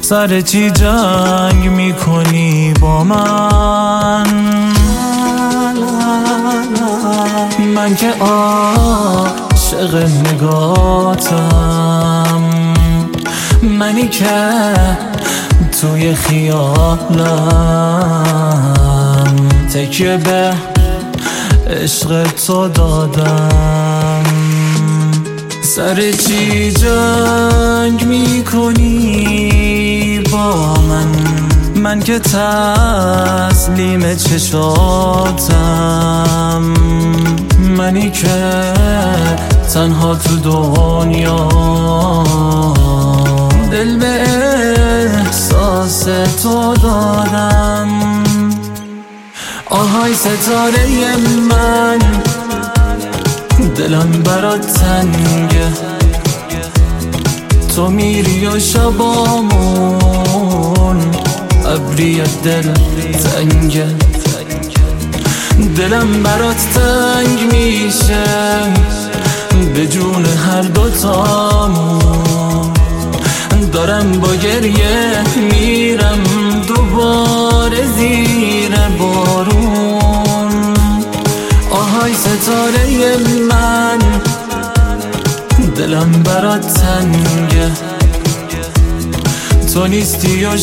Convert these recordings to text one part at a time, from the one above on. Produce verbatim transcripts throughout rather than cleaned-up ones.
سر چی جنگ میکنی با من؟ من که عاشق نگاتم، منی که توی خیالم تکیه به عشق تو دادم. سر چی جنگ میکنی با من؟ من که تسلیم چشاتم، منی که تنها تو دنیا دل به احساس تو دادم. آهای ستاره من، دلم برات تنگه، تو میری و شبامون ابری دل تنگه. دلم برات تنگ میشه به جون هر دوتامون، دارم با گریه میرم دوباره زیر بارون. آهای ستاره من، دلم برات تنگه، تو نیستی و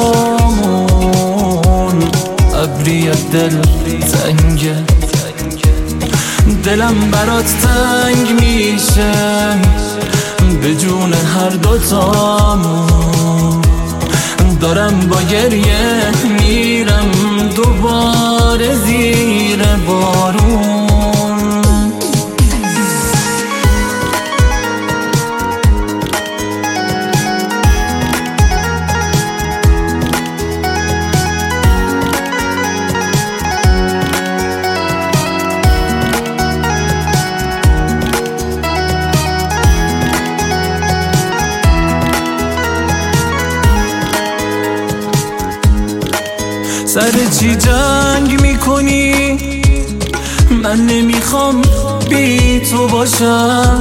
شبامون ابری دل تنگه. دلم برات تنگ میشه به جون هر دوتامون، دارم با گریه میرم دوباره زیر بارون. سر چی جنگ میکنی؟ من نمیخوام بی تو باشم،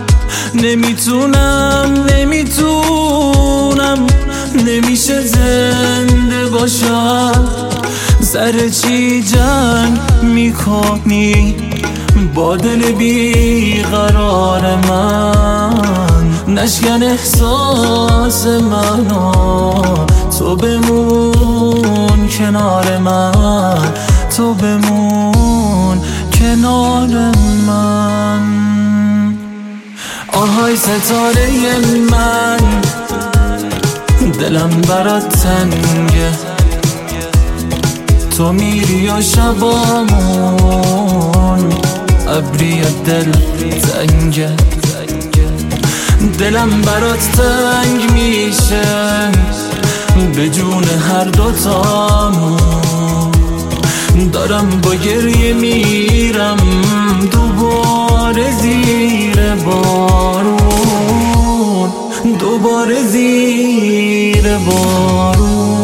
نمیتونم نمیتونم نمیشه زنده باشم. سر چی جنگ میکنی با دل بیقرار من؟ نشکن احساس منو، تو بمون کنار من، تو بمون کنار من. آهای ستاره من، دلم برات تنگه، تو میری و شبامون ابری دل تنگه. دلم برات تنگ میشه به جون هر دوتامون، دارم با گریه میرم دوباره زیر بارون، دوباره زیر بارون.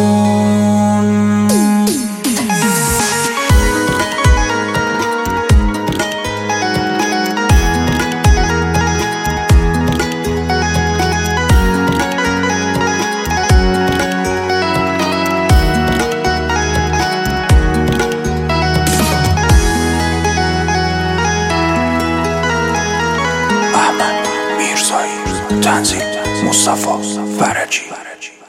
احمد میرزایی، تنظیم مصطفی فرجی.